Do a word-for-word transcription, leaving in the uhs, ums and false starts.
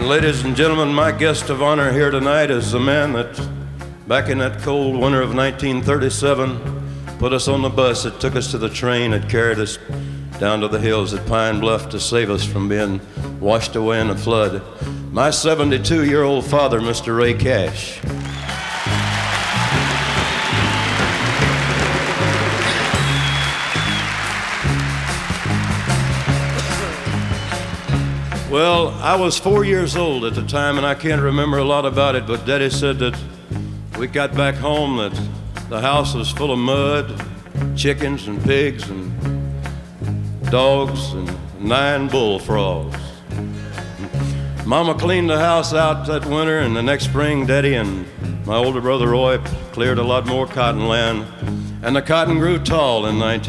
And ladies and gentlemen, my guest of honor here tonight is the man that, back in that cold winter of nineteen thirty-seven, put us on the bus that took us to the train that carried us down to the hills at Pine Bluff to save us from being washed away in a flood. My seventy-two-year-old father, Mister Ray Cash. Well, I was four years old at the time, and I can't remember a lot about it, but Daddy said that we got back home that the house was full of mud, chickens and pigs and dogs and nine bullfrogs. Mama cleaned the house out that winter, and the next spring, Daddy and my older brother Roy cleared a lot more cotton land, and the cotton grew tall in nineteen